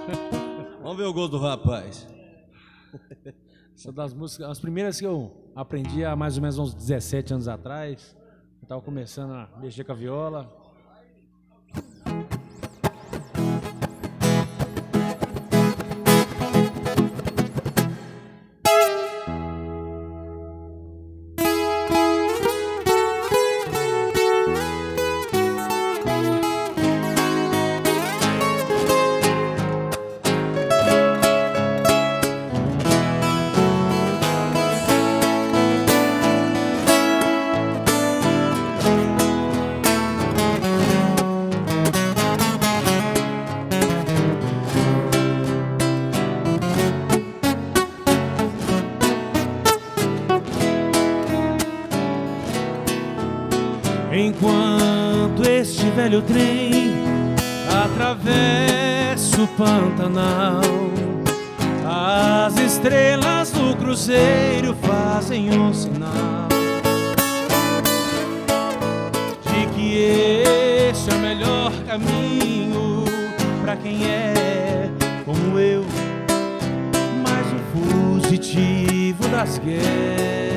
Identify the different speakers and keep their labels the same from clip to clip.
Speaker 1: Vamos ver o gosto do rapaz.
Speaker 2: Essa das músicas, as primeiras que eu aprendi há mais ou menos uns 17 anos atrás. Eu tava começando a mexer com a viola.
Speaker 3: Enquanto este velho trem atravessa o Pantanal, as estrelas do cruzeiro fazem um sinal de que este é o melhor caminho pra quem é como eu, mais um fugitivo das guerras.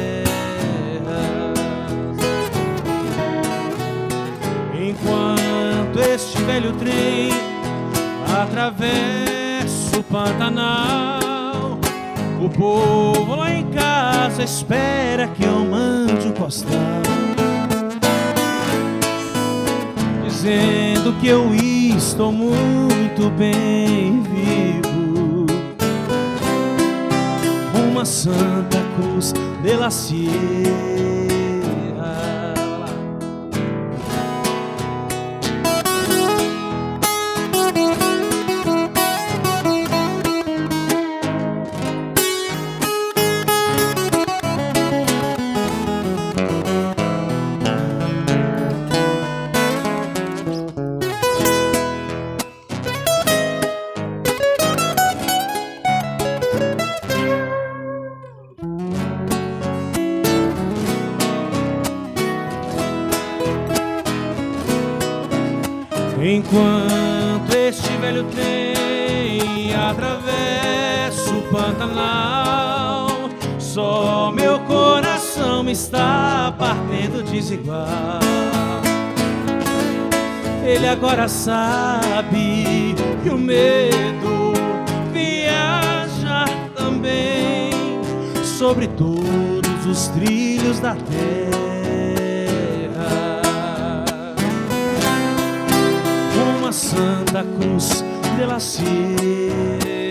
Speaker 3: Enquanto este velho trem atravessa o Pantanal, o povo lá em casa espera que eu mande um postal dizendo que eu estou muito bem vivo. Uma Santa Cruz de la Sierra. Enquanto este velho trem atravessa o Pantanal, só meu coração está batendo desigual. Ele agora sabe que o medo viaja também sobre todos os trilhos da terra. Uma Santa Cruz de la Sierra.